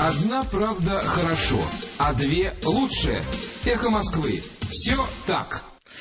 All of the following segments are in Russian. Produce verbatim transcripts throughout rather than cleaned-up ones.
Одна правда хорошо, а две лучше. Эхо Москвы. Все так.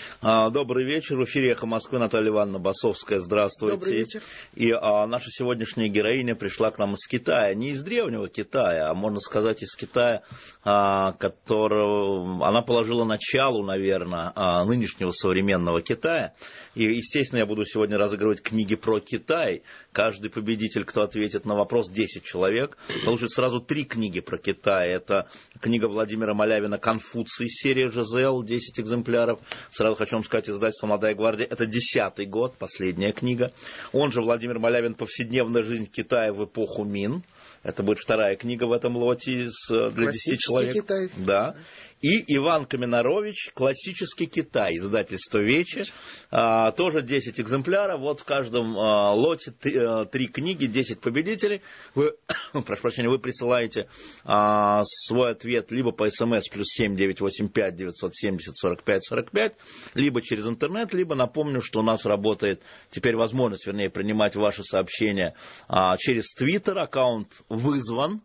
Добрый вечер. В эфире «Эхо Москвы» Наталья Ивановна Басовская. Здравствуйте. Добрый вечер. И а, наша сегодняшняя героиня пришла к нам из Китая. Не из древнего Китая, а можно сказать из Китая, а, которого она положила началу, наверное, а, нынешнего современного Китая. И, естественно, я буду сегодня разыгрывать книги про Китай. Каждый победитель, кто ответит на вопрос, десять человек, получит сразу три книги про Китай. Это книга Владимира Малявина «Конфуций», серия ЖЗЛ, десять экземпляров. Сразу хочу вам сказать, издательство «Молодая гвардия» — это десятый год, последняя книга. Он же Владимир Малявин «Повседневная жизнь Китая в эпоху Мин». Это будет вторая книга в этом лоте для десяти человек. Китай. Да. И Иван Каменарович «Классический Китай», издательство «Вече». А, тоже десять экземпляров. Вот в каждом а, лоте три книги, десять победителей. Вы, прошу прощения, вы присылаете а, свой ответ либо по СМС плюс семь девятьсот восемьдесят пять девятьсот семьдесят сорок пять сорок пять, либо через интернет, либо напомню, что у нас работает теперь возможность, вернее, принимать ваши сообщения а, через Твиттер, аккаунт «Вызван».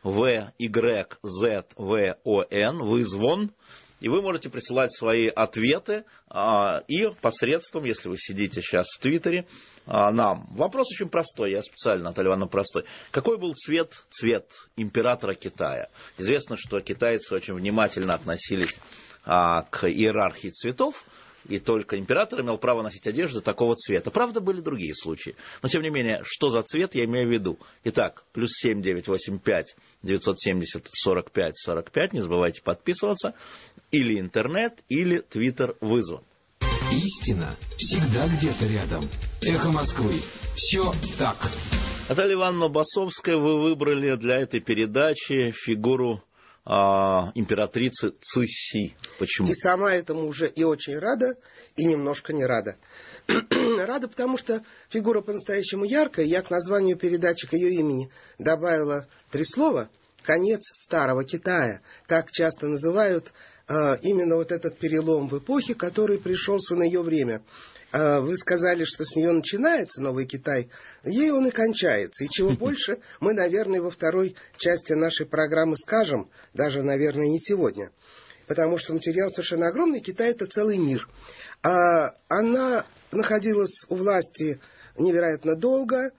В Y Z V O N, вызван, и вы можете присылать свои ответы а, и посредством, если вы сидите сейчас в Твиттере, а, нам. Вопрос очень простой, я специально, Наталья Ивановна, простой. Какой был цвет, цвет императора Китая? Известно, что китайцы очень внимательно относились а, к иерархии цветов, и только император имел право носить одежду такого цвета. Правда, были другие случаи. Но, тем не менее, что за цвет, я имею в виду. Итак, плюс семь девятьсот восемьдесят пять девятьсот семьдесят сорок пять сорок пять. Не забывайте подписываться. Или интернет, или твиттер вызван. Истина всегда где-то рядом. Эхо Москвы. Все так. Наталья Ивановна Басовская, вы выбрали для этой передачи фигуру А, императрицы Цыси. Почему? И сама этому уже и очень рада, и немножко не рада. Рада, потому что фигура по-настоящему яркая. Я к названию передачи, к ее имени добавила три слова. Конец старого Китая. Так часто называют а, именно вот этот перелом в эпохе, который пришелся на ее время. Вы сказали, что с нее начинается новый Китай, ей он и кончается. И чего больше, мы, наверное, во второй части нашей программы скажем, даже, наверное, не сегодня. Потому что материал совершенно огромный, Китай — это целый мир. Она находилась у власти невероятно долго,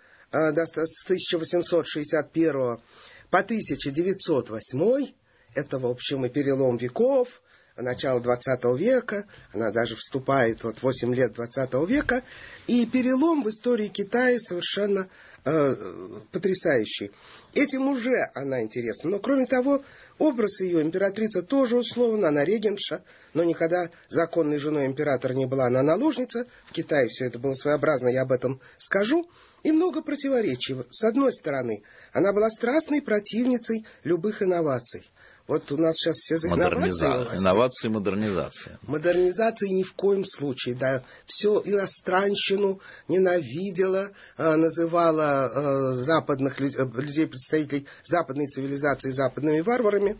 с тысяча восемьсот шестьдесят первого по тысяча девятьсот восьмой. Это, в общем, и перелом веков. Начало двадцатого века, она даже вступает вот восемь лет двадцатого века, и перелом в истории Китая совершенно э, потрясающий. Этим уже она интересна. Но, кроме того, образ ее, императрица, тоже условно, она регентша, но никогда законной женой императора не была, она наложница. В Китае все это было своеобразно, я об этом скажу. И много противоречий. С одной стороны, она была страстной противницей любых инноваций. Вот у нас сейчас все за инновации. Инновации и модернизация. Модернизации ни в коем случае. Да. Все иностранщину ненавидела, называла западных людей, представителей западной цивилизации, западными варварами.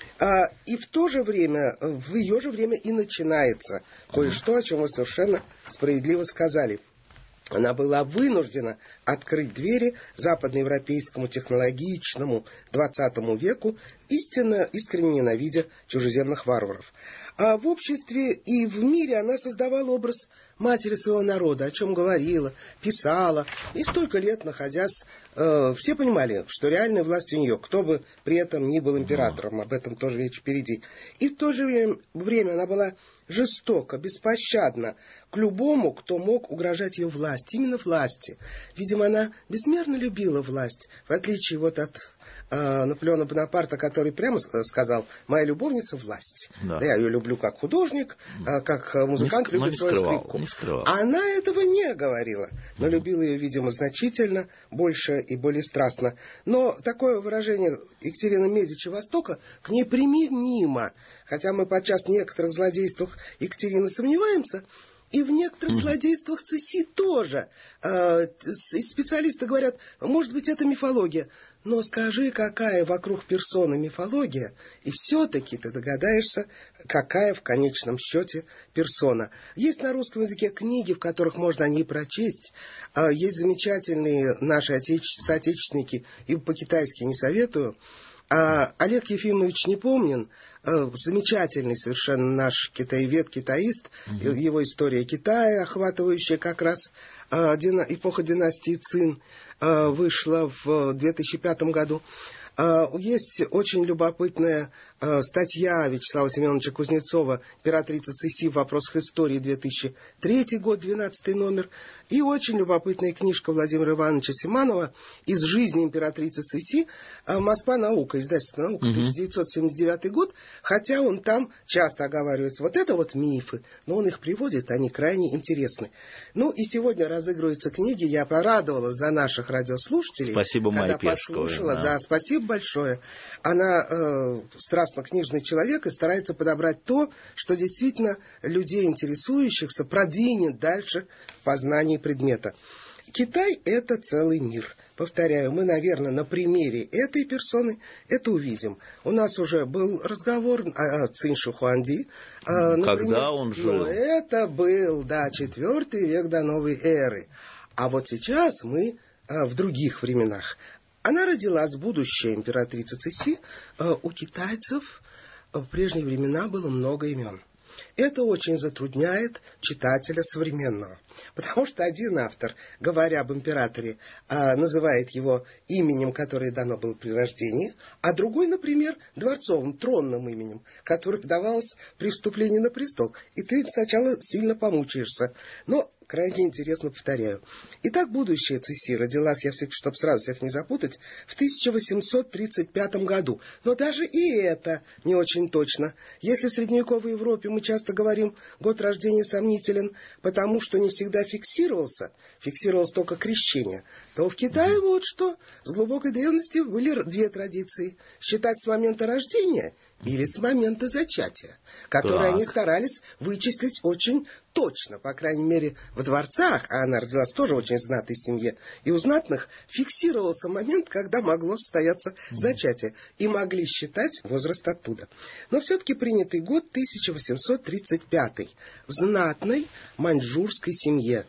И в то же время, в ее же время и начинается кое-что, о чем вы совершенно справедливо сказали. Она была вынуждена открыть двери западноевропейскому технологичному двадцатому веку, истинно, искренне ненавидя чужеземных варваров. А в обществе и в мире она создавала образ матери своего народа, о чем говорила, писала. И столько лет находясь, э, все понимали, что реальная власть у нее, кто бы при этом ни был императором, об этом тоже речь впереди. И в то же время, время она была жестоко, беспощадно к любому, кто мог угрожать ее власти, именно власти. Видимо, она безмерно любила власть, в отличие вот от э, Наполеона Бонапарта, который прямо сказал: моя любовница — власть. Да. Да, я ее люблю как художник, э, как музыкант не, любит свою скрипку. А она этого не говорила, но любила ее, видимо, значительно больше и более страстно. Но такое выражение Екатерины Медичи Востока к ней применимо, хотя мы подчас в некоторых злодействах Екатерины сомневаемся, и в некоторых mm-hmm. злодействах Цыси тоже. Э, специалисты говорят, может быть, это мифология. Но скажи, какая вокруг персоны мифология, и все-таки ты догадаешься, какая в конечном счете персона. Есть на русском языке книги, в которых можно о ней прочесть. Э, есть замечательные наши отече- соотечественники, и по-китайски не советую, А Олег Ефимович Непомнин, замечательный совершенно наш китаевед, китаист, угу. Его история Китая, охватывающая как раз эпоху династии Цин, вышла в две тысячи пятом году. Есть очень любопытная статья Вячеслава Семеновича Кузнецова «Императрица Цыси в вопросах истории», две тысячи третий год, двенадцатый номер. И очень любопытная книжка Владимира Ивановича Симанова «Из жизни императрицы Цыси», «Москва. Наука», издательство «Наука», тысяча девятьсот семьдесят девятый год. Хотя он там часто оговаривается, вот это вот мифы, но он их приводит, они крайне интересны. Ну и сегодня разыгрываются книги, я порадовалась за наших радиослушателей. Спасибо, Майя Пескова. Да. да, спасибо большое. Она э, страстно-книжный человек и старается подобрать то, что действительно людей, интересующихся, продвинет дальше в познании предмета. Китай – это целый мир. Повторяю, мы, наверное, на примере этой персоны это увидим. У нас уже был разговор о Цинь Ши Хуанди. Когда например, он жил? Ну, это был, да, четвертый век до новой эры. А вот сейчас мы а, в других временах. Она родилась, будущая императрица Цыси. У китайцев в прежние времена было много имен. Это очень затрудняет читателя современного. Потому что один автор, говоря об императоре, называет его именем, которое дано было при рождении, а другой, например, дворцовым, тронным именем, которое давалось при вступлении на престол. И ты сначала сильно помучаешься. Но крайне интересно, повторяю. Итак, будущая Цыси родилась, я всех, чтобы сразу всех не запутать, в тысяча восемьсот тридцать пятом году. Но даже и это не очень точно. Если в средневековой Европе мы часто говорим, год рождения сомнителен, потому что не всегда фиксировался, фиксировалось только крещение, то в Китае вот что. С глубокой древности были две традиции. Считать с момента рождения или с момента зачатия, которые так. они старались вычислить очень точно, по крайней мере, в дворцах, а она родилась тоже в очень знатной семье, и у знатных фиксировался момент, когда могло состояться зачатие, и могли считать возраст оттуда. Но все-таки принятый год тысяча восемьсот тридцать пятый в знатной маньчжурской семье.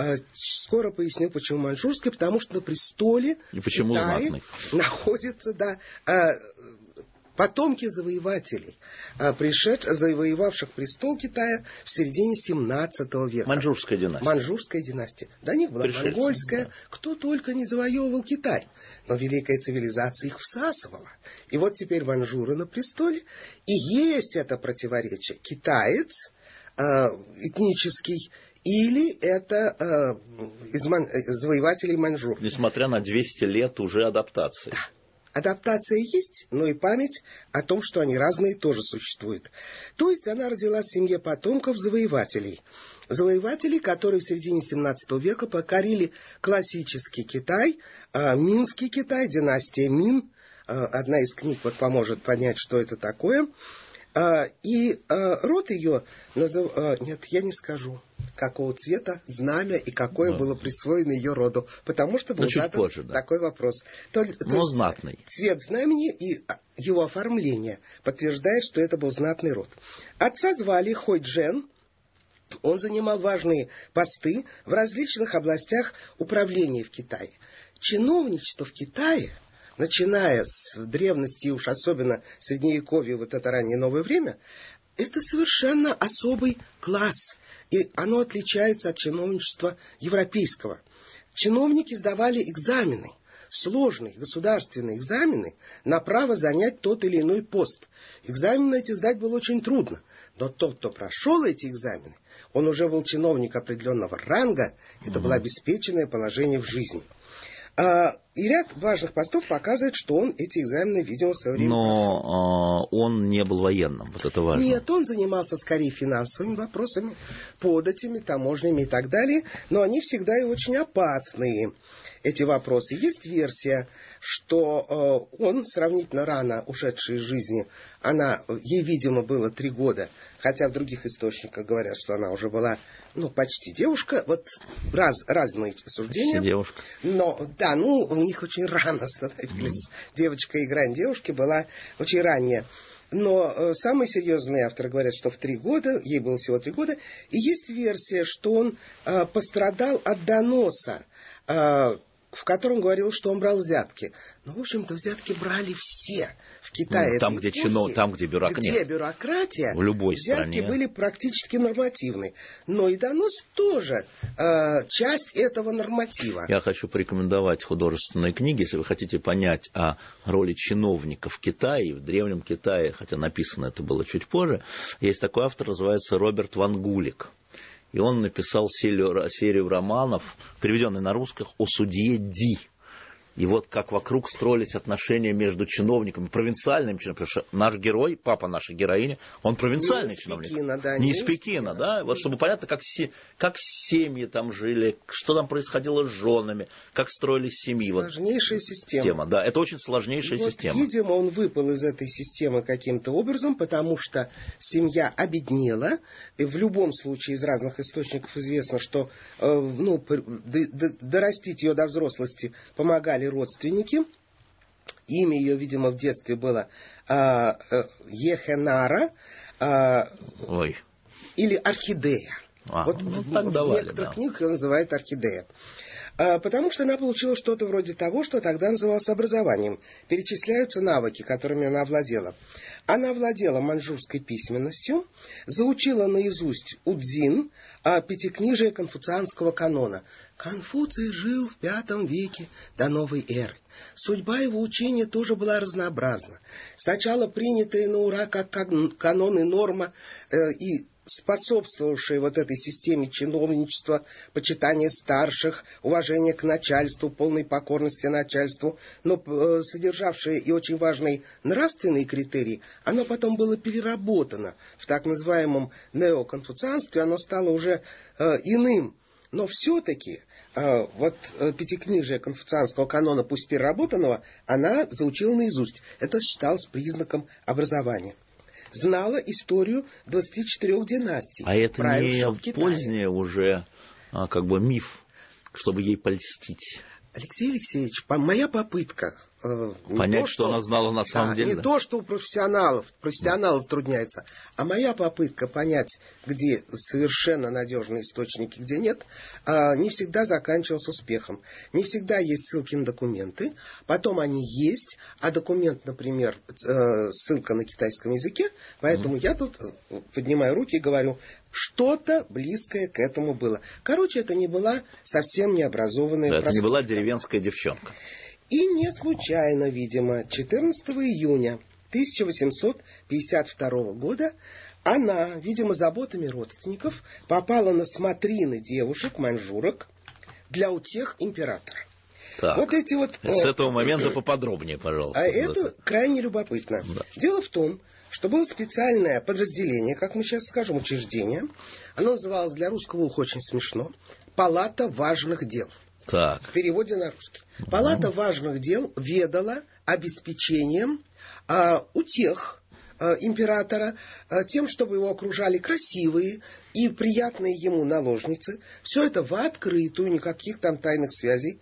Скоро поясню, почему маньчжурской, потому что на престоле и почему Китая знатный? Находится, да, потомки завоевателей, пришед, завоевавших престол Китая в середине семнадцатого века. Маньчжурская династия. Маньчжурская династия. До них была Пришельцы, монгольская. Да. Кто только не завоевывал Китай. Но великая цивилизация их всасывала. И вот теперь маньчжуры на престоле. И есть это противоречие. Китаец э, этнический или это э, из ман... завоевателей маньчжур. Несмотря на двести лет уже адаптации. Да. Адаптация есть, но и память о том, что они разные, тоже существует. То есть она родилась в семье потомков завоевателей. Завоевателей, которые в середине семнадцатого века покорили классический Китай, э, Минский Китай, династия Мин. Э, одна из книг вот поможет понять, что это такое. Uh, и uh, род ее, назов... uh, нет, я не скажу, какого цвета знамя и какое да. было присвоено ее роду, потому что был задан позже, да. такой вопрос. То, то Но знатный. Цвет знамени и его оформление подтверждает, что это был знатный род. Отца звали Хойджен. Он занимал важные посты в различных областях управления в Китае. Чиновничество в Китае, начиная с древности и уж особенно средневековья, вот это раннее новое время, это совершенно особый класс. И оно отличается от чиновничества европейского. Чиновники сдавали экзамены, сложные государственные экзамены на право занять тот или иной пост. Экзамены эти сдать было очень трудно. Но тот, кто прошел эти экзамены, он уже был чиновник определенного ранга, это mm-hmm. было обеспеченное положение в жизни. А, и ряд важных постов показывает, что он эти экзамены, видимо, в свое время Но а, он не был военным, вот это важно. Нет, он занимался скорее финансовыми вопросами, податями, таможнями и так далее, но они всегда и очень опасные, эти вопросы. Есть версия, что э, он сравнительно рано ушедший из жизни, она, ей, видимо, было три года, хотя в других источниках говорят, что она уже была, ну, почти девушка, вот раз, разные суждения. Почти девушка. Но, да, ну, у них очень рано становились. Mm. Девочка, игра девушки была очень ранняя. Но э, самые серьезные авторы говорят, что в три года, ей было всего три года, и есть версия, что он э, пострадал от доноса э, в котором говорилось, что он брал взятки. Но, в общем-то, взятки брали все в Китае. Ну, там, где эпохи, чино, там, где бюрократия. Где бюрократия, в любой взятки стране были практически нормативны. Но и донос тоже э, часть этого норматива. Я хочу порекомендовать художественные книги, если вы хотите понять о роли чиновников в Китае, в Древнем Китае, хотя написано это было чуть позже. Есть такой автор, называется Роберт Ван Гулик. И он написал серию, серию романов, переведенных на русских, о судье Ди. И вот как вокруг строились отношения между чиновниками, провинциальными чиновниками. Потому что наш герой, папа нашей героини, он провинциальный не чиновник. Пекина, да, не не из Пекина, Пекина, да. да. Вот чтобы понятно, как, се, как семьи там жили, что там происходило с женами, как строились семьи. Сложнейшая вот, система. система. Да, это очень сложнейшая вот, система. Видимо, он выпал из этой системы каким-то образом, потому что семья обеднела. И в любом случае из разных источников известно, что э, ну, д- д- дорастить ее до взрослости помогали родственники. Имя ее, видимо, в детстве было э, э, Ехенара э, Ой. или Орхидея. А, вот ну, в, так в давали, некоторых да. книгах ее называют Орхидея. Э, потому что она получила что-то вроде того, что тогда называлось образованием. Перечисляются навыки, которыми она овладела. Она владела маньчжурской письменностью, заучила наизусть удзин, пятикнижие конфуцианского канона. Конфуций жил в пятом веке до новой эры. Судьба его учения тоже была разнообразна. Сначала принятые на ура как канон и норма э, и способствовавшие вот этой системе чиновничества, почитания старших, уважения к начальству, полной покорности начальству, но э, содержавшие и очень важные нравственные критерии, оно потом было переработано в так называемом неоконфуцианстве, оно стало уже э, иным. Но все-таки э, вот э, пятикнижие конфуцианского канона, пусть переработанного, она заучила наизусть. Это считалось признаком образования. Знала историю двадцати четырёх династий. А это не позднее уже а, как бы миф, чтобы ей польстить. Алексей Алексеевич, по, моя попытка э, понять, то, что, что она знала на самом да, деле. Не да? то, что у профессионалов, профессионалы затрудняется, а моя попытка понять, где совершенно надежные источники, где нет, э, не всегда заканчивалась успехом. Не всегда есть ссылки на документы, потом они есть, а документ, например, э, ссылка на китайском языке, поэтому mm. я тут поднимаю руки и говорю, что-то близкое к этому было. Короче, это не была совсем необразованная да, простушка. Это не была деревенская девчонка. И не случайно, видимо, четырнадцатого июня тысяча восемьсот пятьдесят второго года она, видимо, заботами родственников, попала на смотрины девушек-маньчжурок для утех императора. Так, вот эти вот, с э, этого момента поподробнее, пожалуйста. А это крайне любопытно. Да. Дело в том, что было специальное подразделение, как мы сейчас скажем, учреждение. Оно называлось для русского уха очень смешно. Палата важных дел. Так. В переводе на русский. Палата mm. важных дел ведала обеспечением э, утех э, императора, э, тем, чтобы его окружали красивые и приятные ему наложницы. Все это в открытую, никаких там тайных связей.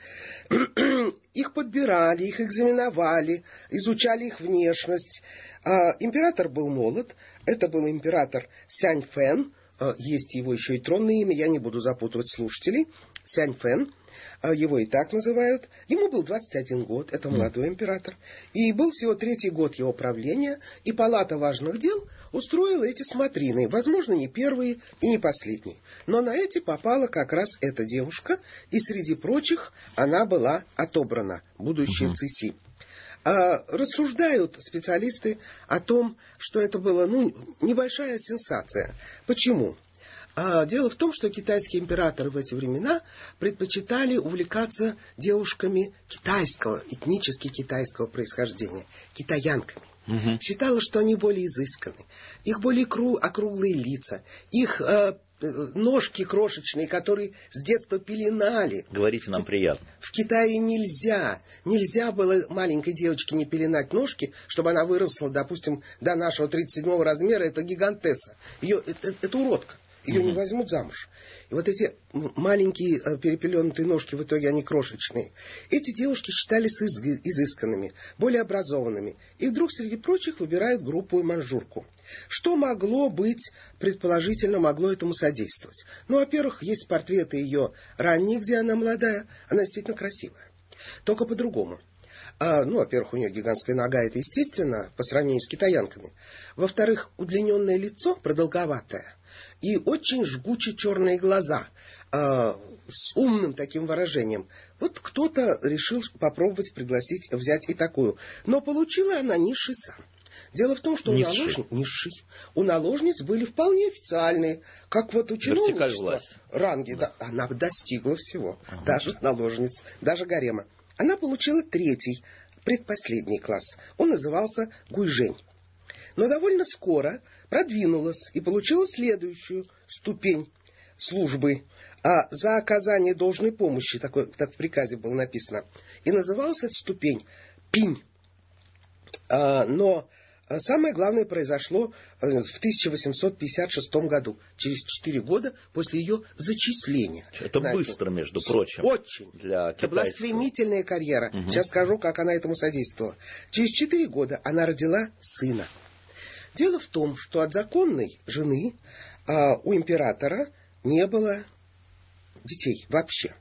Их подбирали, их экзаменовали, изучали их внешность. А, император был молод. Это был император Сянь Фэн. А, есть его еще и тронное имя, я не буду запутывать слушателей. Сянь Фэн. А, его и так называют. Ему был двадцать один год, это молодой император. И был всего третий год его правления. И палата важных дел устроила эти смотрины. Возможно, не первые и не последние. Но на эти попала как раз эта девушка. И среди прочих она была отобрана. Будущая uh-huh. Цыси. А, рассуждают специалисты о том, что это была ну, небольшая сенсация. Почему? А, дело в том, что китайские императоры в эти времена предпочитали увлекаться девушками китайского, этнически китайского происхождения, китаянками. Угу. Считалось, что они более изысканы, их более кру- округлые лица, их э, ножки крошечные, которые с детства пеленали. Говорите нам приятно. В Китае нельзя, нельзя было маленькой девочке не пеленать ножки, чтобы она выросла, допустим, до нашего тридцать седьмого размера, это гигантесса. Ее, это, это уродка. Ее угу. не возьмут замуж. И вот эти маленькие э, перепеленутые ножки, в итоге они крошечные. Эти девушки считались изг- изысканными, более образованными. И вдруг среди прочих выбирают группу маньчжурку. Что могло быть, предположительно, могло этому содействовать? Ну, во-первых, есть портреты ее ранние, где она молодая. Она действительно красивая. только по-другому. А, ну, во-первых, у нее гигантская нога, это естественно, по сравнению с китаянками. Во-вторых, удлиненное лицо, продолговатое, и очень жгучие черные глаза, а, с умным таким выражением. Вот кто-то решил попробовать пригласить, взять и такую. Но получила она низший сан. Дело в том, что низший. у наложниц, низший, у наложниц были вполне официальные, как вот у чиновничества, ранги. Да. Да, она достигла всего, ага. даже наложниц, даже гарема. Она получила третий, предпоследний класс. Он назывался гуйжэнь. Но довольно скоро продвинулась и получила следующую ступень службы а, за оказание должной помощи, такой, так в приказе было написано. И называлась эта ступень пинь. А, но самое главное произошло в тысяча восемьсот пятьдесят шестом году, через четыре года после ее зачисления. Это Знаете, быстро, между прочим. Очень. Для это была стремительная карьера. Угу. Сейчас скажу, как она этому содействовала. Через четыре года она родила сына. Дело в том, что от законной жены а, у императора не было детей вообще.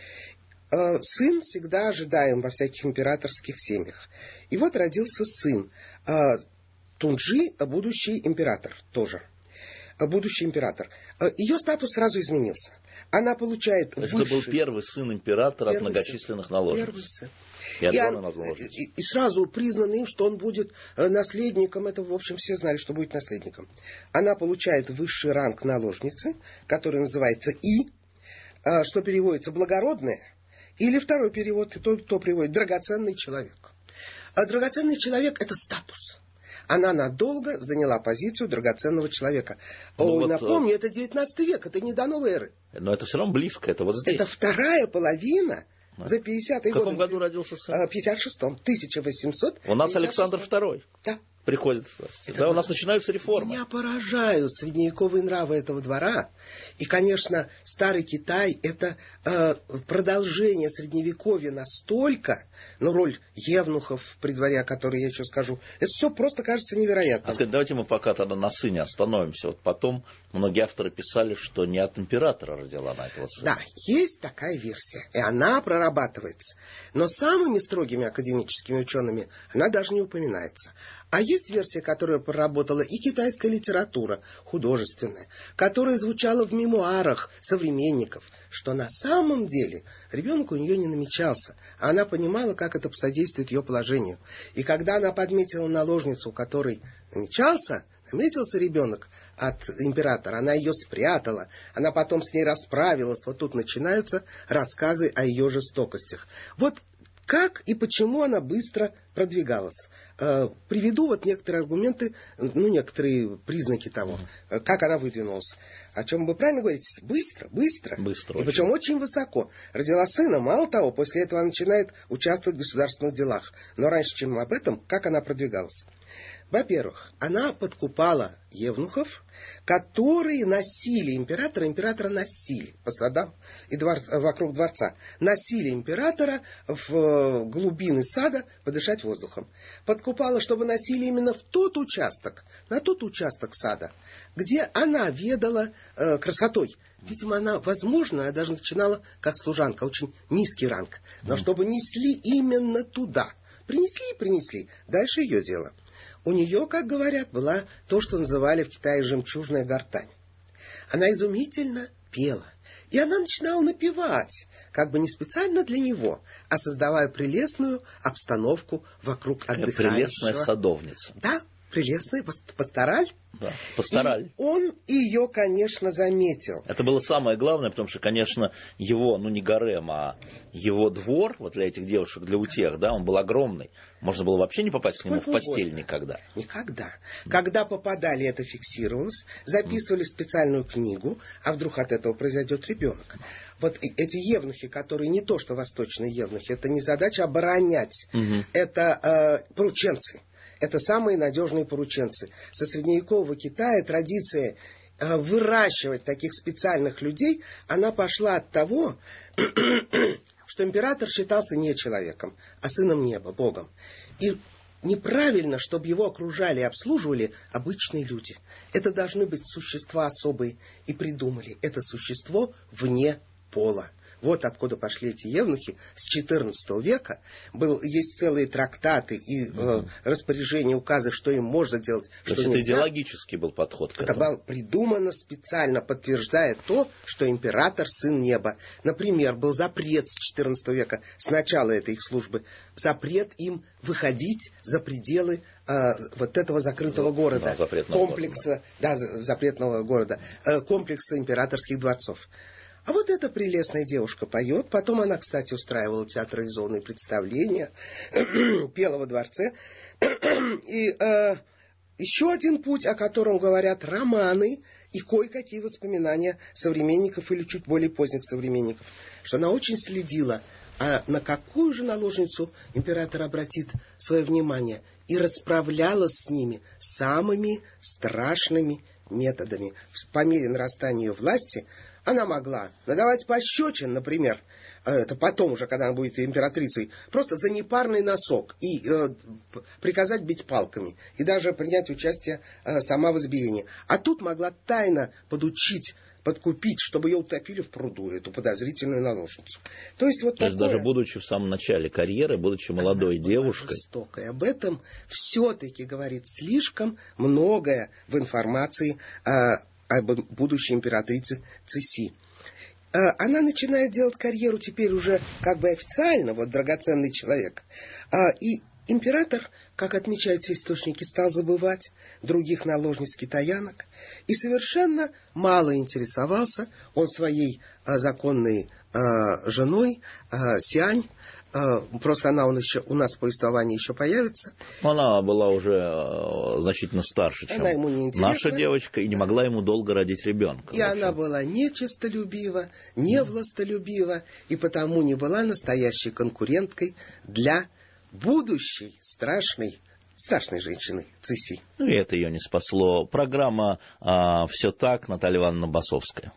А, сын всегда ожидаем во всяких императорских семьях. И вот родился сын. А, Тунджи, будущий император тоже. Будущий император. Ее статус сразу изменился. Она получает Это высший... был первый сын императора первый от многочисленных сын. наложниц. Первый сын. И, и, он, и, и сразу признано им, что он будет наследником. Это, в общем, все знали, что будет наследником. Она получает высший ранг наложницы, который называется И, что переводится «благородная». Или второй перевод, то, то приводит «драгоценный человек». А драгоценный человек – это статус. Она надолго заняла позицию драгоценного человека. Ну, Ой, вот, напомню, это девятнадцатый век, это не до новой эры. Но это все равно близко, это вот здесь. Это вторая половина да. за пятидесятые годы. В каком году годы? родился сын? В пятьдесят шестом, тысяча восемьсот пятьдесят шестом. У нас Александр второй. Да. Приходит в власть. Да, у нас начинаются реформы. Меня поражают средневековые нравы этого двора. И, конечно, Старый Китай – это э, продолжение Средневековья настолько, но роль евнухов при дворе, о которой я еще скажу, это все просто кажется невероятным. А сказать, давайте мы пока тогда на сыне остановимся. Вот потом многие авторы писали, что не от императора родила она этого сына. Да, есть такая версия, и она прорабатывается. Но самыми строгими академическими учеными она даже не упоминается. А есть версия, которая проработала и китайская литература, художественная, которая звучала в мемуарах современников, что на самом деле ребенок у нее не намечался, а она понимала, как это содействует ее положению. И когда она подметила наложницу, у которой намечался, наметился ребенок от императора, она ее спрятала, она потом с ней расправилась. Вот тут начинаются рассказы о ее жестокостях. Вот как и почему она быстро продвигалась. Э, приведу вот некоторые аргументы, ну, некоторые признаки того, э, как она выдвинулась. О чем вы правильно говорите? Быстро, быстро. Быстро. И причем очень высоко. Родила сына, мало того, после этого она начинает участвовать в государственных делах. Но раньше, чем об этом, как она продвигалась? Во-первых, она подкупала евнухов, которые носили императора, императора носили по садам и двор, вокруг дворца, носили императора в глубины сада подышать воздухом. Подкупала, чтобы носили именно в тот участок, на тот участок сада, где она ведала э, красотой. Видимо, она, возможно, даже начинала как служанка, очень низкий ранг, но чтобы несли именно туда. Принесли и принесли, дальше ее дело. У нее, как говорят, была то, что называли в Китае жемчужная гортань. Она изумительно пела. И она начинала напевать, как бы не специально для него, а создавая прелестную обстановку вокруг отдыхающего. Прелестная садовница. Да, прелестная пастораль. Да, пастораль. И он ее, конечно, заметил. Это было самое главное, потому что, конечно, его, ну не гарем, а его двор, вот для этих девушек, для утех, да, он был огромный. Можно было вообще не попасть Сколько к нему в постель угодно. Никогда. Никогда. Когда попадали, это фиксировалось, записывали в специальную книгу, а вдруг от этого произойдет ребенок. Вот эти евнухи, которые не то, что восточные евнухи, это не задача оборонять, угу. это э, порученцы. Это самые надежные порученцы. Со средневекового Китая традиция э, выращивать таких специальных людей, она пошла от того, что император считался не человеком, а сыном неба, Богом. И неправильно, чтобы его окружали и обслуживали обычные люди. Это должны быть существа особые. И придумали. Это существо вне пола. Вот откуда пошли эти евнухи с четырнадцатого века. Был, есть целые трактаты и э, распоряжения, указы, что им можно делать, то что есть нельзя. Это идеологический был подход к Это этому. было придумано специально, подтверждая то, что император — сын неба. Например, был запрет с четырнадцатого века, с начала этой их службы, запрет им выходить за пределы э, вот этого закрытого города, да, комплекса, города, да. Да, запретного города, э, комплекса императорских дворцов. А вот эта прелестная девушка поет, потом она, кстати, устраивала театрализованные представления, пела во дворце. И э, еще один путь, о котором говорят романы и кое-какие воспоминания современников или чуть более поздних современников, что она очень следила, а на какую же наложницу император обратит свое внимание, и расправлялась с ними самыми страшными методами. По мере нарастания ее власти она могла надавать пощечин, например, это потом уже, когда она будет императрицей, просто за непарный носок и э, приказать бить палками, и даже принять участие э, сама в избиении. А тут могла тайно подучить, подкупить, чтобы ее утопили в пруду, эту подозрительную наложницу. То есть, вот То есть такое... даже будучи в самом начале карьеры, будучи молодой Она девушкой. Жестокой. Об этом все-таки говорит слишком многое в информации э, об будущей императрице Цыси. Э, она начинает делать карьеру теперь уже как бы официально, вот драгоценный человек. Э, и император, как отмечают все источники, стал забывать других наложниц-китаянок и совершенно мало интересовался он своей э, законной э, женой э, Сянь. Э, просто она он еще, у нас в повествовании еще появится. Она была уже э, значительно старше, чем Она ему не интересна. наша девочка, и не могла ему долго родить ребенка. И она была не честолюбива, не властолюбива, и потому не была настоящей конкуренткой для будущей страшной, страшной женщины Цыси. Ну и это ее не спасло. Программа а, «Все так», Наталья Ивановна Басовская.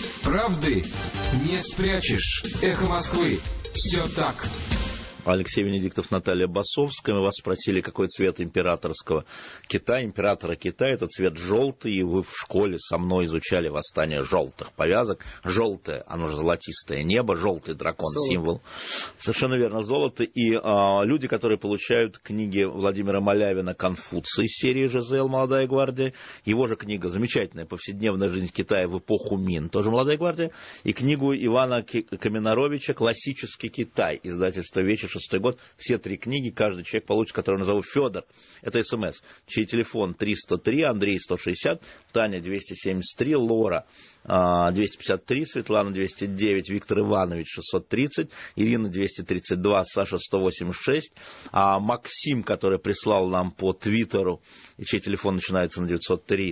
Правды не спрячешь. Эхо Москвы. Все так. Алексей Венедиктов, Наталья Басовская. Мы вас спросили, какой цвет императорского кита, императора Китая. Это цвет желтый, и вы в школе со мной изучали восстание желтых повязок. Желтое, оно же золотистое небо, желтый дракон, золото. Символ. Совершенно верно, золото. И а, люди, которые получают книги Владимира Малявина «Конфуций» из серии ЖЗЛ «Молодая гвардия», его же книга замечательная «Повседневная жизнь Китая в эпоху Мин», тоже «Молодая гвардия», и книгу Ивана Каменаровича «Классический Китай», издательство «Вечер», шестой год, все три книги, каждый человек получит, которого назову Федор. Это СМС. Чей телефон триста три, Андрей сто шестьдесят, Таня двести семьдесят три, Лора двести пятьдесят три, Светлана двести девять, Виктор Иванович шестьсот тридцать, Ирина двести тридцать два, Саша сто восемьдесят шесть, а Максим, который прислал нам по Твиттеру, и чей телефон начинается на девятьсот три,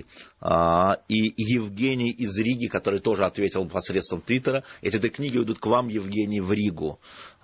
и Евгений из Риги, который тоже ответил посредством Твиттера. Эти две книги уйдут к вам, Евгений, в Ригу.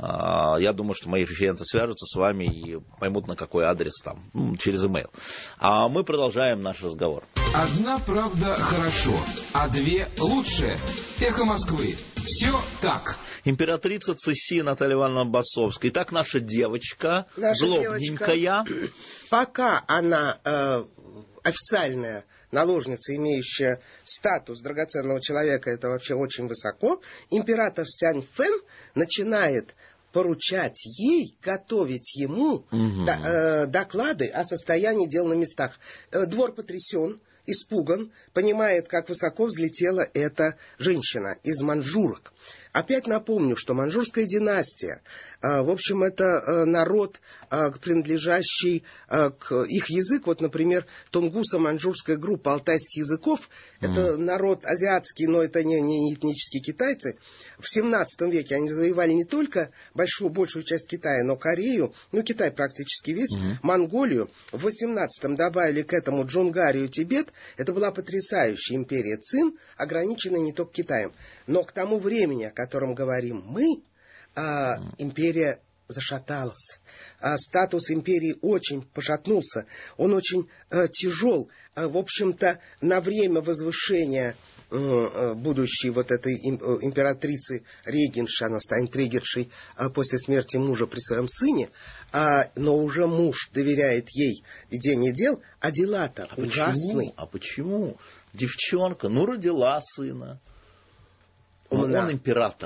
Я думаю, что мои референты свяжутся с вами и поймут, на какой адрес там, через имейл. А мы продолжаем наш разговор. Одна правда хорошо, а две лучше. Эхо Москвы. Все так. Императрица Цыси Наталья Ивановна Басовская. Итак, наша девочка, наша злобненькая. Девочка, пока она э, официальная наложница, имеющая статус драгоценного человека, это вообще очень высоко, император Сянь Фэн начинает поручать ей готовить ему угу. до, э, доклады о состоянии дел на местах. Э, двор потрясен, испуган, понимает, как высоко взлетела эта женщина из манжурок. Опять напомню, что манжурская династия, э, в общем, это э, народ, э, принадлежащий э, к их язык. Вот, например, тунгусо-манжурская группа алтайских языков, mm. это народ азиатский, но это не, не этнические китайцы. В семнадцатом веке они завоевали не только большую, большую часть Китая, но Корею, ну, Китай практически весь, mm. Монголию. В восемнадцатом добавили к этому Джунгарию, Тибет. Это была потрясающая империя Цин, ограниченная не только Китаем. Но к тому времени, о котором говорим мы, а, империя зашаталась. А, статус империи очень пошатнулся. Он очень а, тяжел. А, в общем-то, на время возвышения а, будущей вот этой императрицы Регенши, она станет регеншей а, после смерти мужа при своем сыне, а, но уже муж доверяет ей ведение дел, а дела-то а ужасные. Почему? А почему? Девчонка, ну, родила сына. Он, он император.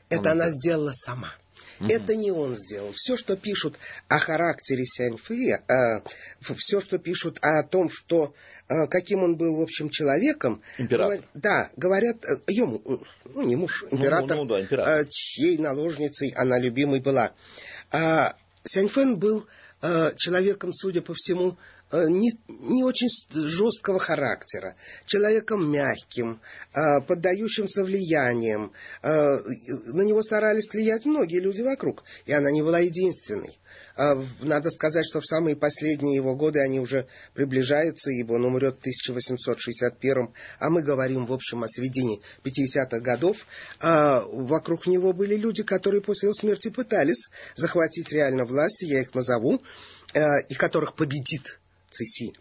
Это она сделала сама. Mm-hmm. Это не он сделал. Все, что пишут о характере Сяньфы, э, все, что пишут о том, что, э, каким он был, в общем, человеком, император. Говор, да, говорят, э, ему, ну, не муж, император, ну, ну, да, император. Э, чьей наложницей она любимой была. А Сяньфэн был э, человеком, судя по всему, Не, не очень жесткого характера, человеком мягким, э, поддающимся влиянием. Э, на него старались влиять многие люди вокруг, и она не была единственной. Э, надо сказать, что в самые последние его годы они уже приближаются, ибо он умрет в тысяча восемьсот шестьдесят первом, а мы говорим, в общем, о середине пятидесятых годов. Э, вокруг него были люди, которые после его смерти пытались захватить реально власть, я их назову, э, и которых победит Цыси.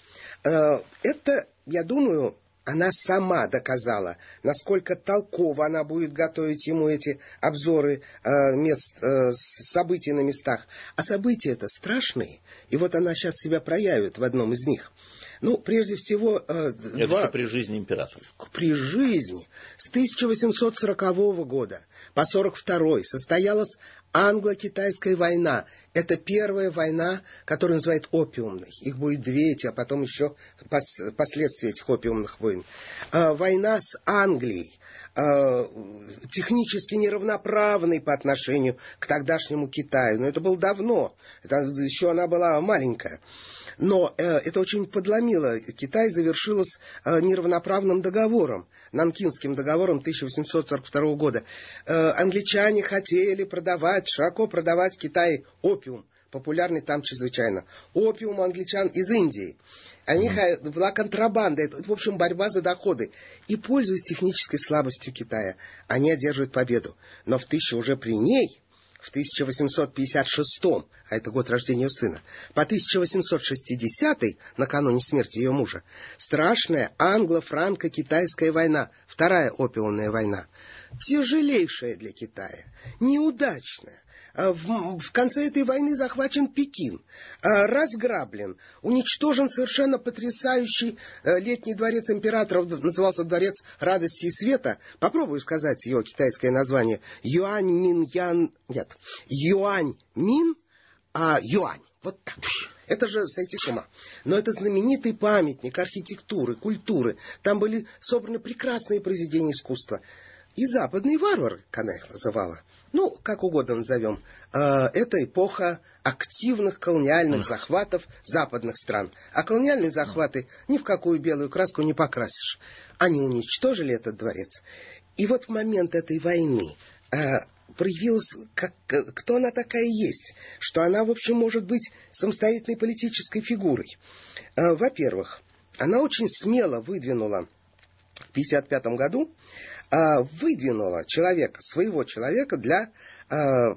Это, я думаю, она сама доказала, насколько толково она будет готовить ему эти обзоры мест, событий на местах. А события это страшные, и вот она сейчас себя проявит в одном из них. Ну, прежде всего... Это два... при жизни императора. При жизни. С тысяча восемьсот сорокового года по сорок второй состоялась англо-китайская война. Это первая война, которую называют опиумной. Их будет две эти, а потом еще пос- последствия этих опиумных войн. Э, война с Англией. Э, технически неравноправной по отношению к тогдашнему Китаю. Но это было давно. Это, еще она была маленькая. Но э, это очень подломило Китай, завершилось э, неравноправным договором, Нанкинским договором тысяча восемьсот сорок второго года. Э, англичане хотели продавать, широко продавать в Китае опиум, популярный там чрезвычайно. Опиум англичан из Индии. Они, mm-hmm. Была контрабанда, это, в общем, борьба за доходы. И, пользуясь технической слабостью Китая, они одерживают победу. Но в тысяча уже при ней... В тысяча восемьсот пятьдесят шестом, а это год рождения ее сына, по тысяча восемьсот шестидесятый, накануне смерти ее мужа, страшная англо-франко-китайская война, вторая опиумная война, тяжелейшая для Китая, неудачная. В, в конце этой войны захвачен Пекин, разграблен, уничтожен совершенно потрясающий летний дворец императоров, назывался Дворец радости и света. Попробую сказать его китайское название. Юань Мин Ян... Нет. Юань Мин, а Юань. Вот так. Это же сойти с ума. Но это знаменитый памятник архитектуры, культуры. Там были собраны прекрасные произведения искусства. И западные варвары, как она их называла, ну, как угодно назовем, э, это эпоха активных колониальных захватов западных стран. А колониальные захваты ни в какую белую краску не покрасишь. Они уничтожили этот дворец. И вот в момент этой войны э, проявилась, как, кто она такая есть, что она, в общем, может быть самостоятельной политической фигурой. Э, во-первых, она очень смело выдвинула в пятьдесят пятом году выдвинула человека, своего человека для э,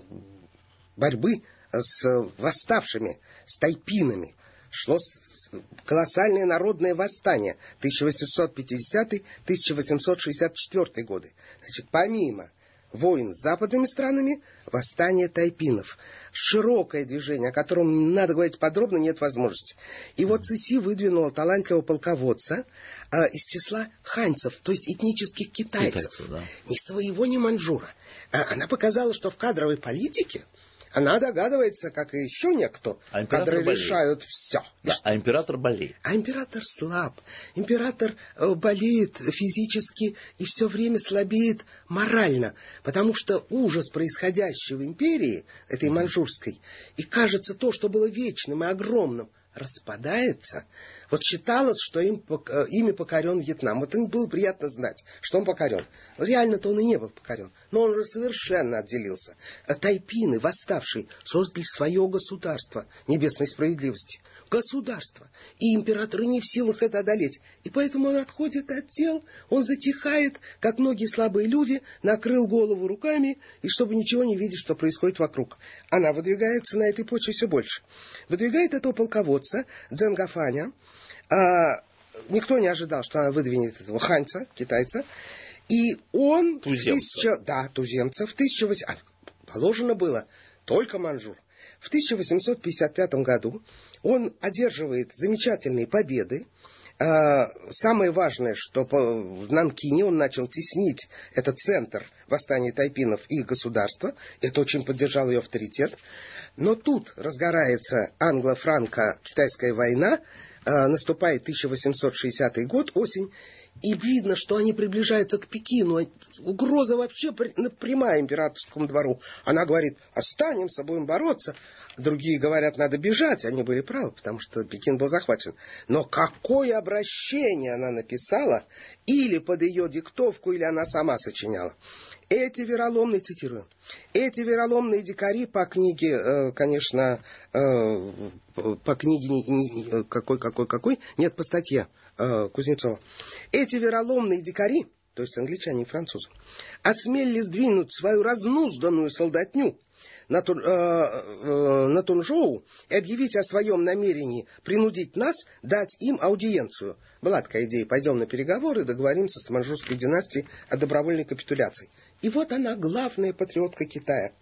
борьбы с восставшими, с тайпинами. Шло колоссальное народное восстание тысяча восемьсот пятидесятый — тысяча восемьсот шестьдесят четвёртый годы. Значит, помимо войн с западными странами, восстание тайпинов. Широкое движение, о котором надо говорить подробно, нет возможности. И вот Цыси выдвинула талантливого полководца э, из числа ханьцев, то есть этнических китайцев. Китайцев, да. Ни своего, ни маньчжура. А она показала, что в кадровой политике она догадывается, как и еще некто, а которые болеет. Решают все. Да, а император болеет. А император слаб. Император э, болеет физически и все время слабеет морально. Потому что ужас происходящего в империи, этой mm-hmm. маньчжурской, и кажется то, что было вечным и огромным, распадается. Вот считалось, что им, ими покорен Вьетнам. Вот им было приятно знать, что он покорен. Реально-то он и не был покорен. Но он уже совершенно отделился. Тайпины, восставшие, создали свое государство небесной справедливости. Государство. И императоры не в силах это одолеть. И поэтому он отходит от дел, он затихает, как многие слабые люди, накрыл голову руками, и чтобы ничего не видеть, что происходит вокруг. Она выдвигается на этой почве все больше. Выдвигает этого полководца Цзэнгафаня. А, никто не ожидал, что она выдвинет этого ханьца, китайца. И он... Туземца. Тысяча, да, туземца. В тысяча восемьсот... а, положено было только маньчжур. В тысяча восемьсот пятьдесят пятом году он одерживает замечательные победы. Самое важное, что в Нанкине он начал теснить этот центр восстания тайпинов и государства. Это очень поддержал ее авторитет. Но тут разгорается англо-франко-китайская война. Наступает тысяча восемьсот шестидесятый год, осень. И видно, что они приближаются к Пекину. Угроза вообще прямая императорскому двору. Она говорит, останемся, будем бороться. Другие говорят, надо бежать. Они были правы, потому что Пекин был захвачен. Но какое обращение она написала, или под ее диктовку, или она сама сочиняла. Эти вероломные, цитирую, эти вероломные дикари по книге, конечно, по книге какой, какой, какой, нет, по статье Кузнецова. Эти вероломные дикари, то есть англичане и французы, осмелились сдвинуть свою разнузданную солдатню на, Тур, э, на Тунжоу и объявить о своем намерении принудить нас дать им аудиенцию. Была такая идея, пойдем на переговоры, договоримся с маньчжурской династией о добровольной капитуляции. И вот она, главная патриотка Китая.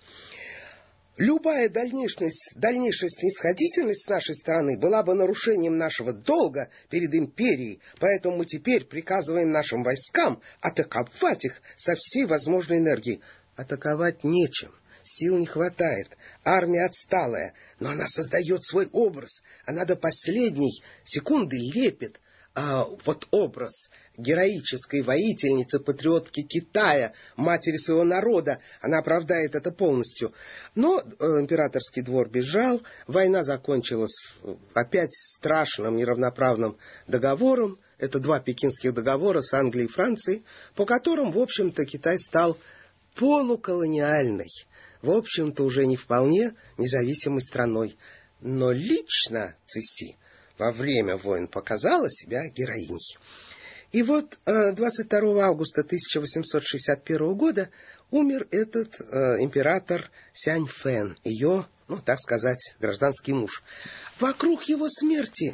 Любая дальнейшая, дальнейшая снисходительность с нашей стороны была бы нарушением нашего долга перед империей, поэтому мы теперь приказываем нашим войскам атаковать их со всей возможной энергией. Атаковать нечем, сил не хватает, армия отсталая, но она создает свой образ, она до последней секунды лепит. А вот образ героической воительницы, патриотки Китая, матери своего народа, она оправдает это полностью. Но э, императорский двор бежал, война закончилась опять страшным неравноправным договором. Это два пекинских договора с Англией и Францией, по которым, в общем-то, Китай стал полуколониальной, в общем-то, уже не вполне независимой страной. Но лично Цыси во время войн показала себя героиней. И вот двадцать второго августа тысяча восемьсот шестьдесят первого года умер этот э, император Сянь Фэн, ее, ну, так сказать, гражданский муж. Вокруг его смерти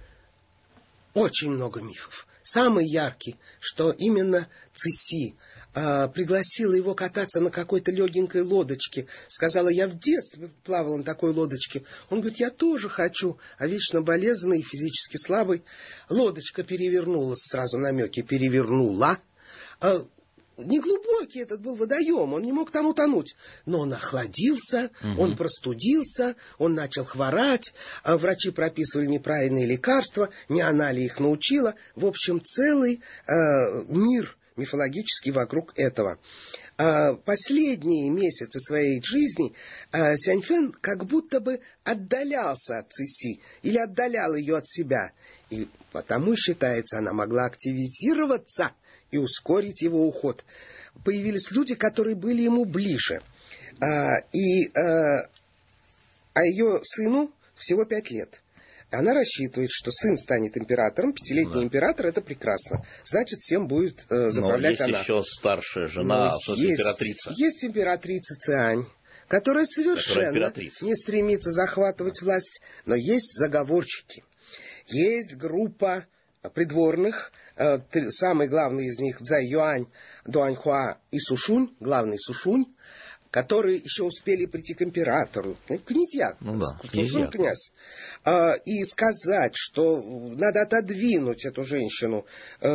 очень много мифов. Самый яркий, что именно Цыси э, пригласила его кататься на какой-то легенькой лодочке. Сказала, я в детстве плавала на такой лодочке. Он говорит, я тоже хочу. А вечно болезненный и физически слабый. Лодочка перевернулась, сразу намеки, перевернула. Э, Неглубокий этот был водоем, он не мог там утонуть. Но он охладился, угу. он простудился, он начал хворать, а врачи прописывали неправильные лекарства, не она ли их научила. В общем, целый э, мир мифологический вокруг этого. Э, последние месяцы своей жизни э, Сянь Фэн как будто бы отдалялся от Цыси или отдалял ее от себя. И потому, считается, она могла активизироваться и ускорить его уход. Появились люди, которые были ему ближе. А, и, а, а ее сыну всего пять лет. Она рассчитывает, что сын станет императором, пятилетний да. император, это прекрасно. Значит, всем будет э, заправлять она. Но есть она. Еще старшая жена, Но в смысле, есть, императрица. Есть императрица Цянь, которая совершенно которая не стремится захватывать власть, но есть заговорщики. Есть группа придворных, э, самый главный из них Цзай Юань, Дуаньхуа и Сушунь, главный Сушунь, которые еще успели прийти к императору, князья, ну да, Сушунь князь, э, и сказать, что надо отодвинуть эту женщину, э,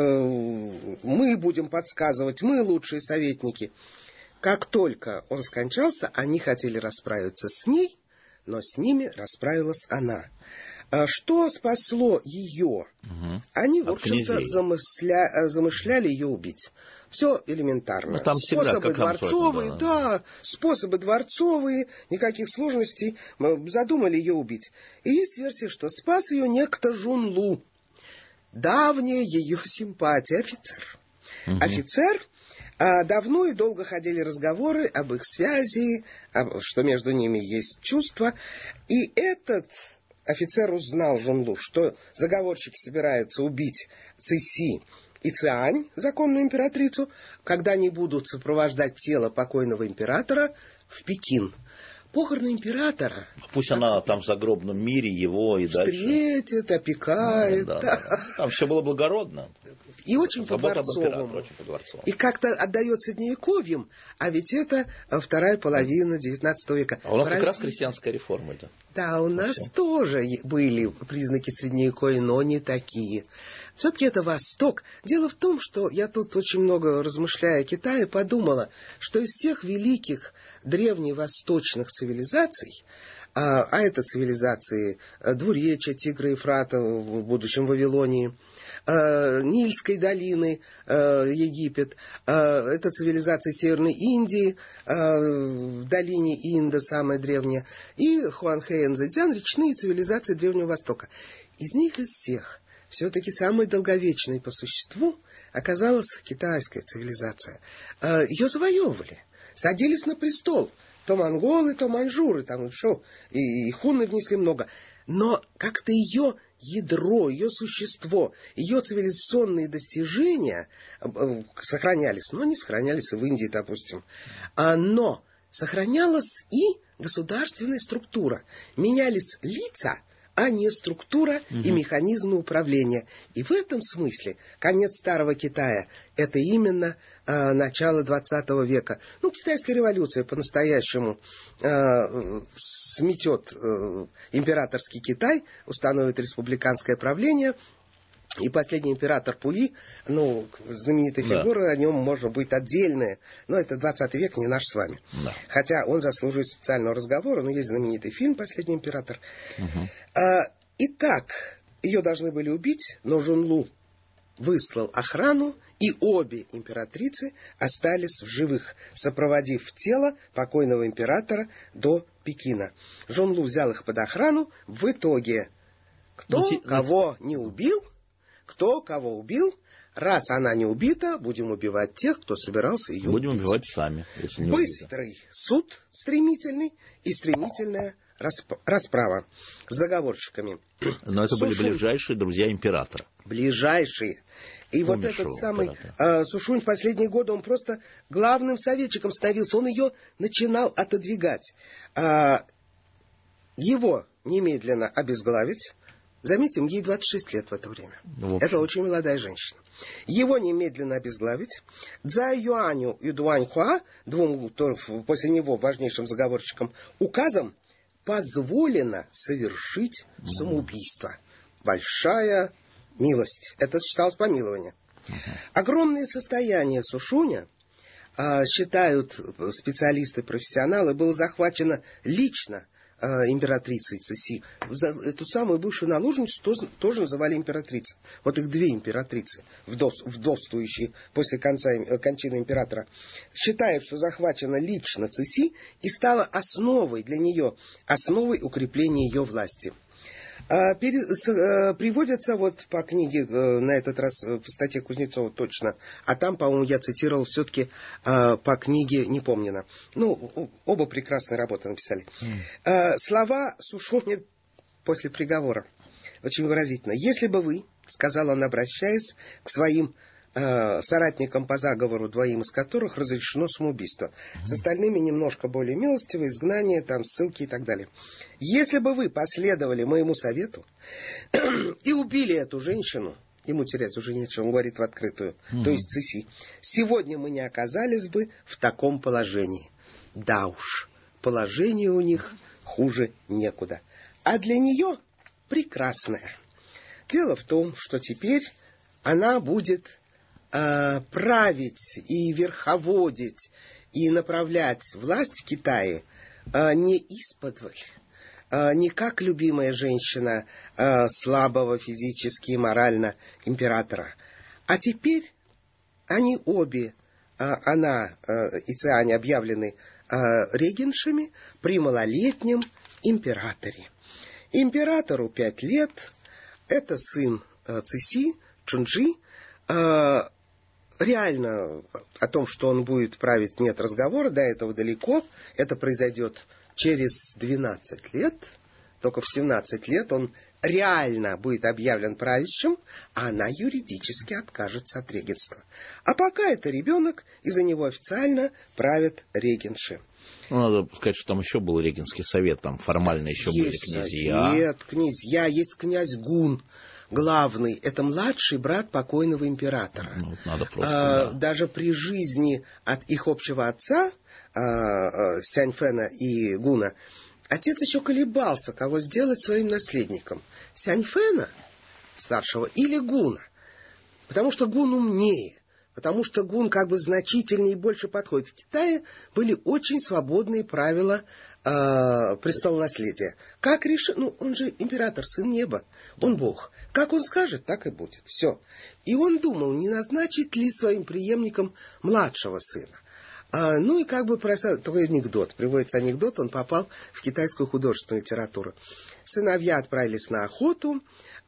мы будем подсказывать, мы лучшие советники. Как только он скончался, они хотели расправиться с ней, но с ними расправилась она. Что спасло ее? Угу. Они, в общем-то, замысля... замышляли ее убить. Все элементарно. Ну, там способы дворцовые, да. да, способы дворцовые, никаких сложностей. Мы задумали ее убить. И есть версия, что спас ее некто Жунлу. Давняя ее симпатия, офицер. Угу. Офицер. А давно и долго ходили разговоры об их связи, об... что между ними есть чувства. И этот офицер узнал Жунлу, что заговорщики собираются убить Цыси и Цянь, законную императрицу, когда они будут сопровождать тело покойного императора в Пекин. Похороны императора... Пусть она там в загробном мире его и дальше... Встретит, опекает. Да, да, да. Там все было благородно. И очень по-дворцовому. И как-то отдает средневековьем, а ведь это вторая половина девятнадцатого века. А у нас как раз крестьянская реформа. Да, да у нас Вообще. тоже были признаки средневековья, но не такие. Все-таки это Восток. Дело в том, что я тут очень много, размышляя о Китае, подумала, что из всех великих древневосточных цивилизаций, а, а это цивилизации Двуречья, Тигра и Ефрата в будущем Вавилонии, э, Нильской долины, э, Египет, э, это цивилизации Северной Индии, э, в долине Инда, самая древняя, и Хуанхэ и Энцзэцзян, речные цивилизации Древнего Востока. Из них, из всех, все-таки самой долговечной по существу оказалась китайская цивилизация. Э, ее завоевывали, садились на престол. То монголы, то маньчжуры, там еще, и, и хунны внесли много. Но как-то ее ядро, ее существо, ее цивилизационные достижения сохранялись. Но не сохранялись и в Индии, допустим. Но сохранялась и государственная структура. Менялись лица, а не структура угу. и механизмы управления. И в этом смысле конец Старого Китая – это именно э, начало двадцатого века. Ну, китайская революция по-настоящему э, сметет э, императорский Китай, установит республиканское правление. И последний император Пуи, ну, знаменитая да. фигура, о нем можно будет отдельное. Но это двадцатый век, не наш с вами. Да. Хотя он заслуживает специального разговора, но есть знаменитый фильм «Последний император». Угу. А, итак, ее должны были убить, но Жунлу выслал охрану, и обе императрицы остались в живых, сопроводив тело покойного императора до Пекина. Жунлу взял их под охрану. В итоге, кто ну, кого не убил... Кто кого убил, раз она не убита, будем убивать тех, кто собирался ее будем убить. Будем убивать сами, если не Быстрый убита. Суд стремительный и стремительная расп... расправа с заговорщиками. Но это Сушунь. Были ближайшие друзья императора. Ближайшие. И вот этот самый э, Сушунь в последние годы, он просто главным советчиком становился. Он ее начинал отодвигать. А, его немедленно обезглавить. Заметим, ей двадцать шесть лет в это время. Это очень молодая женщина. Его немедленно обезглавить. Цзай Юаню и Дуань Хуа, двум после него важнейшим заговорщикам, указом позволено совершить самоубийство. Большая милость. Это считалось помилование. Огромное состояние Сушуня, считают специалисты-профессионалы, было захвачено лично императрицей Цыси. Эту самую бывшую наложницу тоже, тоже называли императрицей. Вот их две императрицы, вдов, вдовствующие после конца, кончины императора. Считают, что захвачена лично Цыси и стала основой для нее, основой укрепления ее власти. А, пере, с, а, приводятся вот по книге, а, на этот раз по статье Кузнецова точно, а там, по-моему, я цитировал все-таки а, по книге Непомнина. Ну, оба прекрасные работы написали. Mm. А, слова Сушуня после приговора. Очень выразительно. «Если бы вы, — сказал он, обращаясь к своим э, соратникам по заговору, двоим из которых разрешено самоубийство. Mm-hmm. С остальными немножко более милостиво, изгнание, там, ссылки и так далее. Если бы вы последовали моему совету и убили эту женщину, ему терять уже нечего, он говорит в открытую, mm-hmm. то есть Цыси, сегодня мы не оказались бы в таком положении». Да уж, положение у них хуже некуда. А для нее прекрасное. Дело в том, что теперь она будет э, править и верховодить и направлять власть в Китае э, не исподволь, э, не как любимая женщина э, слабого физически и морально императора. А теперь они обе, э, она э, и Циань, объявлены э, регеншами при малолетнем императоре. Императору пять лет. Это сын э, Цыси, Чунджи. Э, реально о том, что он будет править, нет разговора, до этого далеко. Это произойдет через двенадцать лет. Только в семнадцать лет он реально будет объявлен правящим, а она юридически откажется от регенства. А пока это ребенок, и за него официально правят регенши. Ну, надо сказать, что там еще был регенский совет, там формально еще есть были князья. Нет, князья, есть князь Гун, главный, это младший брат покойного императора. Ну, надо просто, а, да. Даже при жизни от их общего отца, а, а, Сяньфэна и Гуна, отец еще колебался, кого сделать своим наследником. Сяньфэна, старшего, или Гуна. потому что гун умнее, потому что гун как бы значительнее и больше подходит. В Китае были очень свободные правила э, престолонаследия. Как решил, ну, он же император, сын неба, он бог. Как он скажет, так и будет. Все. И он думал, не назначить ли своим преемником младшего сына. А, ну и как бы такой анекдот. Приводится анекдот, он попал в китайскую художественную литературу. Сыновья отправились на охоту,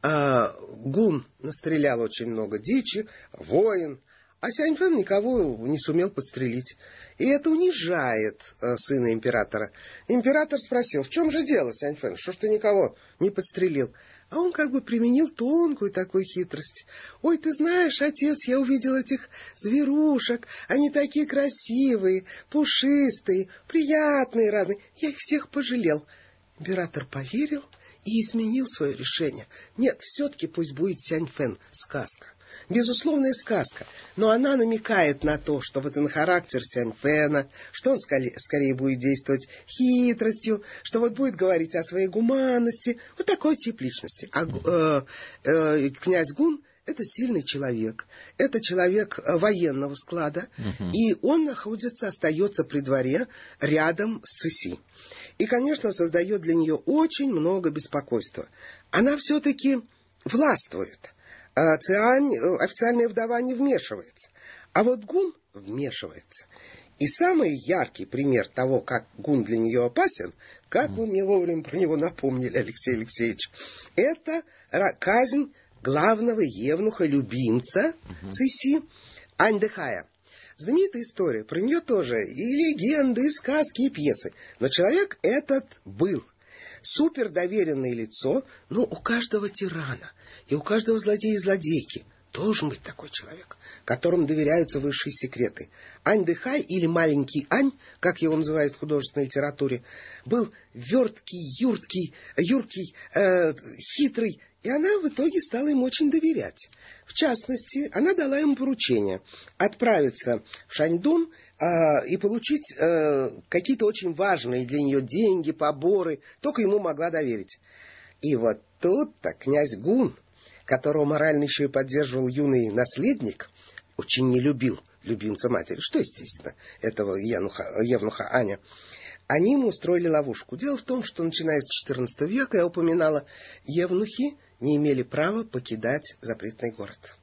а, гун настрелял очень много дичи, воин, а Сяньфэн никого не сумел подстрелить. И это унижает э, сына императора. Император спросил, в чем же дело, Сяньфэн, что ж ты никого не подстрелил? А он как бы применил тонкую такую хитрость. Ой, ты знаешь, отец, я увидел этих зверушек. Они такие красивые, пушистые, приятные разные. Я их всех пожалел. Император поверил и изменил свое решение. Нет, все-таки пусть будет Сяньфэн, сказка. Безусловная сказка, но она намекает на то, что вот он характер Сяньфэна, что он скорее, скорее будет действовать хитростью, что вот будет говорить о своей гуманности, вот такой тип личности. А э, э, князь Гун — это сильный человек, это человек военного склада, uh-huh. и он находится, остается при дворе рядом с Цыси. И, конечно, создает для нее очень много беспокойства. Она все-таки властвует. Циань, официальная вдова, не вмешивается. А вот Гун вмешивается. И самый яркий пример того, как Гун для нее опасен, как вы мне вовремя про него напомнили, Алексей Алексеевич, это казнь главного евнуха-любимца uh-huh. Цыси Аньдэхая. Знаменитая история, про нее тоже и легенды, и сказки, и пьесы. Но человек этот был. Супердоверенное лицо, но у каждого тирана и у каждого злодея и злодейки должен быть такой человек, которому доверяются высшие секреты. Аньдэхай, или маленький Ань, как его называют в художественной литературе, был верткий, юркий, юркий, э, хитрый, и она в итоге стала ему очень доверять. В частности, она дала ему поручение отправиться в Шаньдун э, и получить э, какие-то очень важные для нее деньги, поборы, только ему могла доверить. И вот тут-то князь Гун, которого морально еще и поддерживал юный наследник, очень не любил любимца матери, что, естественно, этого евнуха, евнуха Аня, они ему устроили ловушку. Дело в том, что, начиная с четырнадцатого века, я упоминала, евнухи не имели права покидать запретный город.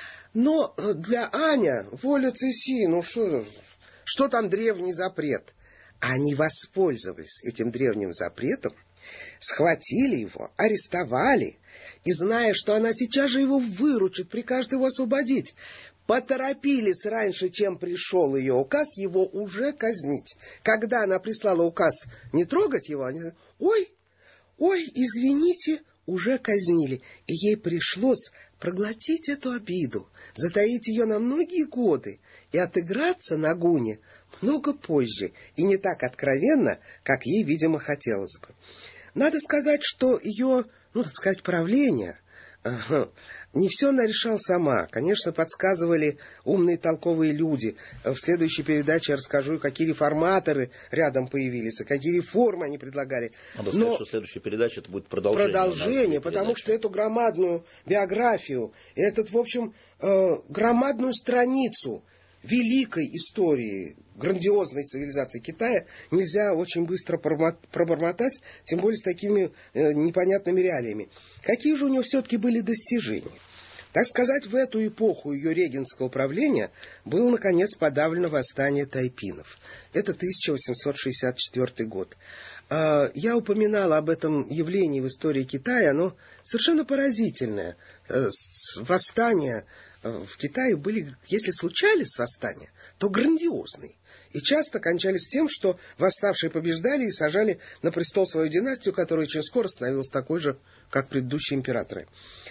Но для Аня воля Цыси, ну что, что там древний запрет? Они воспользовались этим древним запретом, схватили его, арестовали, и, зная, что она сейчас же его выручит, прикажет его освободить, поторопились раньше, чем пришел ее указ, его уже казнить. Когда она прислала указ не трогать его, они говорят, ой, ой, извините, уже казнили. И ей пришлось проглотить эту обиду, затаить ее на многие годы и отыграться на Гуне много позже, и не так откровенно, как ей, видимо, хотелось бы. Надо сказать, что ее, ну, так сказать, правление, ага, не все она решала сама. Конечно, подсказывали умные толковые люди. В следующей передаче я расскажу, какие реформаторы рядом появились, и какие реформы они предлагали. Надо сказать, Но... что следующая передача это будет продолжение. Продолжение, потому что эту громадную биографию, этот, в общем, э, громадную страницу великой истории, грандиозной цивилизации Китая нельзя очень быстро пробормотать, тем более с такими э, непонятными реалиями. Какие же у нее все-таки были достижения? Так сказать, в эту эпоху ее регентского правления было, наконец, подавлено восстание тайпинов. Это тысяча восемьсот шестьдесят четвёртый год. Э, я упоминала об этом явлении в истории Китая, оно совершенно поразительное. Э, восстание в Китае были, если случались восстания, то грандиозные. И часто кончались тем, что восставшие побеждали и сажали на престол свою династию, которая очень скоро становилась такой же, как предыдущие императоры.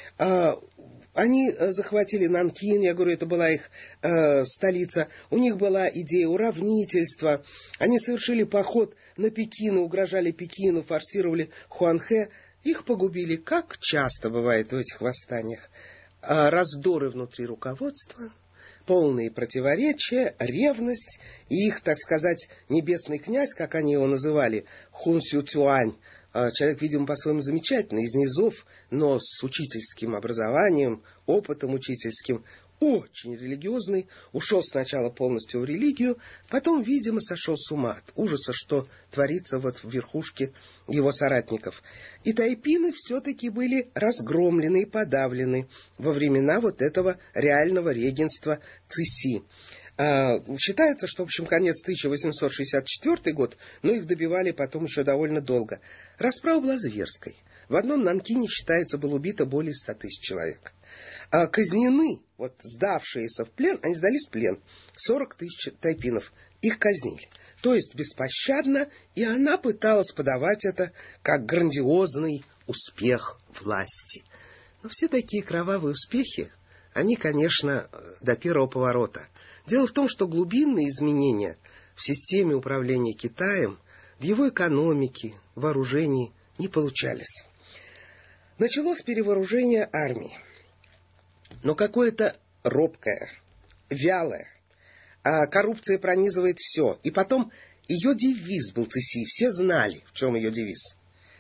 Они захватили Нанкин, я говорю, это была их э, столица. У них была идея уравнительства. Они совершили поход на Пекин, угрожали Пекину, форсировали Хуанхэ. Их погубили, как часто бывает в этих восстаниях. Раздоры внутри руководства, полные противоречия, ревность, и их, так сказать, небесный князь, как они его называли, Хун Сю Цюань, человек, видимо, по-своему замечательный, из низов, но с учительским образованием, опытом учительским, очень религиозный, ушел сначала полностью в религию, потом, видимо, сошел с ума от ужаса, что творится вот в верхушке его соратников. И тайпины все-таки были разгромлены и подавлены во времена вот этого реального регенства Цыси. А, считается, что, в общем, конец тысяча восемьсот шестьдесят четвёртый год, но их добивали потом еще довольно долго. Расправа была зверской. В одном Нанкине, считается, было убито более ста тысяч человек. А казнены, вот сдавшиеся в плен, они сдались в плен, сорок тысяч тайпинов. Их казнили. То есть беспощадно, и она пыталась подавать это как грандиозный успех власти. Но все такие кровавые успехи, они, конечно, до первого поворота. Дело в том, что глубинные изменения в системе управления Китаем, в его экономике, вооружении не получались. Началось перевооружение армии, но какое-то робкое, вялое. А коррупция пронизывает все. И потом ее девиз был Цыси, все знали, в чем ее девиз.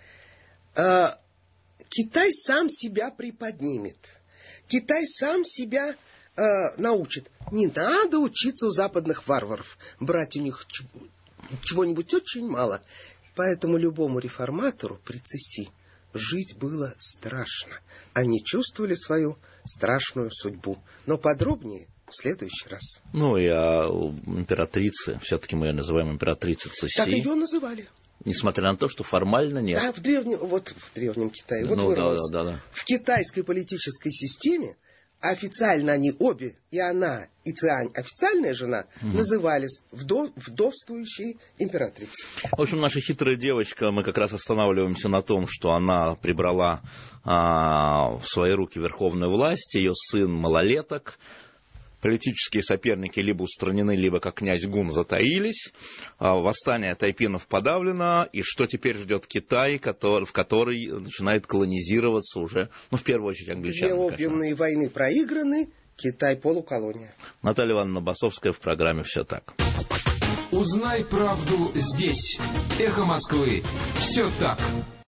А, Китай сам себя приподнимет. Китай сам себя э, научит. Не надо учиться у западных варваров. Брать у них чего-нибудь очень мало. Поэтому любому реформатору при Цыси жить было страшно. Они чувствовали свою страшную судьбу. Но подробнее в следующий раз. Ну и о императрице. Все-таки мы ее называем императрицей Цыси. Так ее называли. Несмотря на то, что формально нет. Да, в древнем, вот в древнем Китае. Вот ну, да, да, да. В китайской политической системе официально они обе, и она, и Цянь, официальная жена, угу. назывались вдов, вдовствующей императрицей. В общем, наша хитрая девочка, мы как раз останавливаемся на том, что она прибрала а, в свои руки верховную власть, ее сын малолеток. Политические соперники либо устранены, либо, как князь Гун, затаились. Восстание тайпинов подавлено. И что теперь ждет Китай, который, в который начинает колонизироваться уже, ну, в первую очередь, англичане. Две опиумные войны проиграны, Китай полуколония. Наталья Ивановна Басовская в программе «Все так». Узнай правду здесь. Эхо Москвы. Все так.